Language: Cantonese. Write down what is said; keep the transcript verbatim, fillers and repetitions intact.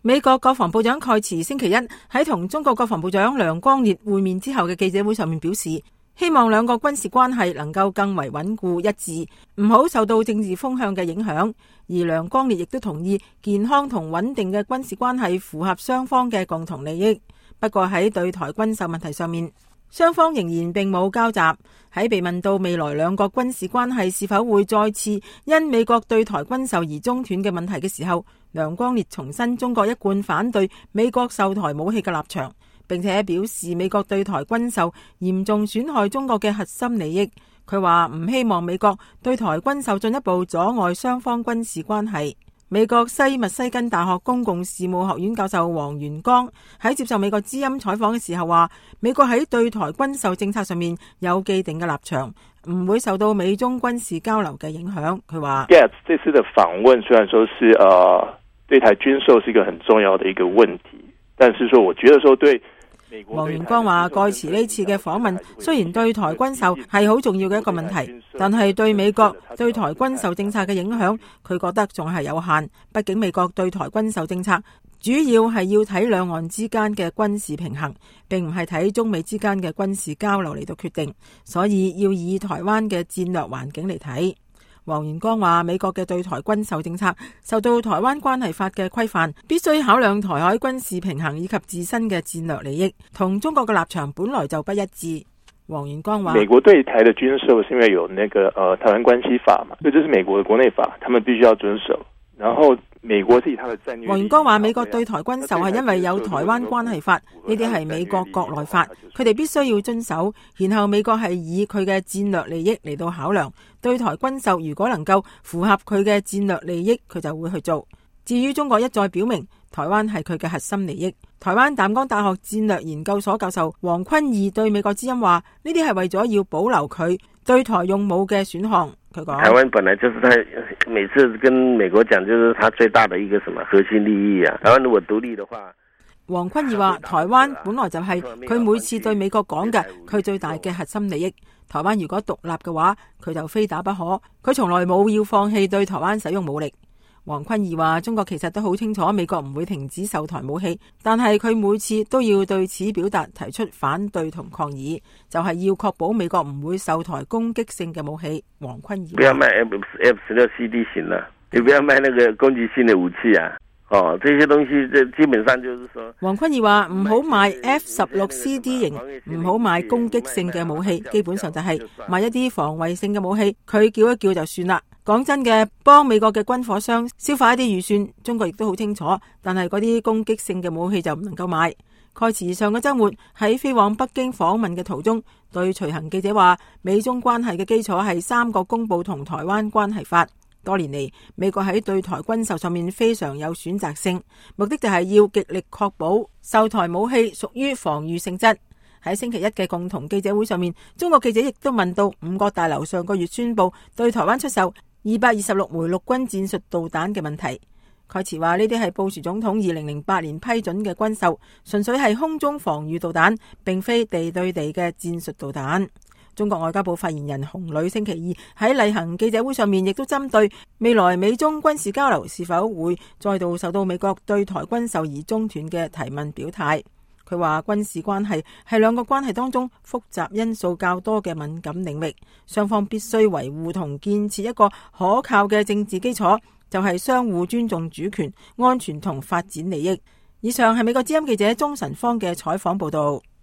美國國防部長蓋茨星期一喺同中國國防部長梁光烈會面之後嘅記者會上面表示，希望兩國軍事關係能夠更為穩固一致，唔好受到政治風向嘅影響。而梁光烈亦都同意健康同穩定嘅軍事關係符合雙方嘅共同利益。不過喺對台軍售問題上面，雙方仍然並冇交集。喺被問到未來兩國軍事關係是否會再次因美國對台軍售而中斷嘅問題嘅時候，梁光烈重申中國一貫反對美國售台武器嘅立場，並且表示美國對台軍售嚴重損害中國嘅核心利益。佢話唔希望美國對台軍售進一步阻礙雙方軍事關係。美國西密西根大學公共事務學院教授黃元剛喺接受美國之音採訪嘅時候話，美國喺對台軍售政策上面有既定嘅立場，唔會受到美中軍事交流嘅影響。佢話 Yes， 這次的訪問雖然說是呃對台軍售是一個很重要的一個問題，但是說我覺得說對黃元剛話，蓋茨呢次嘅訪問雖然對台軍售係好重要嘅一個問題，但係對美國對台軍售政策嘅影響，佢覺得仲係有限。畢竟美國對台軍售政策主要係要睇兩岸之間嘅軍事平衡，並唔係睇中美之間嘅軍事交流嚟到決定，所以要以台灣嘅戰略環境嚟睇。黃元剛話，美國嘅對台軍售政策受到台灣關係法嘅規範，必須考量台海軍事平衡以及自身嘅戰略利益，同中國嘅立場本來就不一致。黃元剛話， 美國對台的軍售是因為有那個呃台灣關係法嘛，所以這是美國的國內法，他們必須要遵守。然後美國自己他的戰略。黃元剛話，美國對台軍售係因為有台灣關係法，呢啲係美國國內法，佢哋必須要遵守。然後美國係以佢嘅戰略利益嚟到考量，對台軍售如果能夠符合佢嘅戰略利益，佢就會去做。至於中國一再表明台灣係佢嘅核心利益，台灣淡江大學戰略研究所教授黃坤義對美國之音話，呢啲係為咗要保留佢對台用武嘅選項。佢講， 台灣本來就是他每次跟美國講，就是他最大的一個什麼核心利益啊。台灣如果獨立的話， 黃坤義話，台灣本來就係佢每次對美國講嘅佢最大嘅核心利益。台灣如果獨立嘅話，佢就非打不可。佢從來冇要放棄對台灣使用武力。黃坤義話，中國其實都好清楚美國唔會停止售台武器，但係佢每次都要對此表達提出反對同抗議，就係、是、要確保美國唔會售台攻擊性嘅武器。黃坤義， 不要賣 F 十六 C D 型啦，你不要賣那個攻擊性嘅武器啊！哦，這些東西基本上就是說， 黃坤義話唔好賣 F 十六 C D 型，唔好賣攻擊性嘅武器，基本上就係賣一啲防衛性嘅武器，佢叫一叫就算啦。講真嘅，幫美國嘅軍火商消化一啲預算，中國亦都好清楚，但係嗰啲攻擊性嘅武器就唔能夠買。蓋茨上個週末喺飛往北京訪問嘅途中，對隨行記者話，美中關係嘅基礎係三個公報同台灣關係法。多年嚟，美國喺對台軍售上面非常有選擇性，目的就係要極力確保售台武器屬於防禦性質。喺星期一嘅共同記者會上面，中國記者亦都問到五角大樓上個月宣布對台灣出售二百二十六枚陸軍戰術導彈嘅問題。蓋茨話呢啲係布殊總統二零零八年批准嘅軍售，純粹係空中防禦導彈，並非地對地嘅戰術導彈。中國外交部發言人洪磊星期二喺例行記者會上面亦都針對未來美中軍事交流是否會再度受到美國對台軍售而中斷嘅提問表態。佢話軍事關係係兩個關係當中複雜因素較多嘅敏感領域，雙方必須維護同建設一個可靠嘅政治基礎，就係相互尊重主權、安全同發展利益。以上係美國之音記者鍾晨芳嘅採訪報道。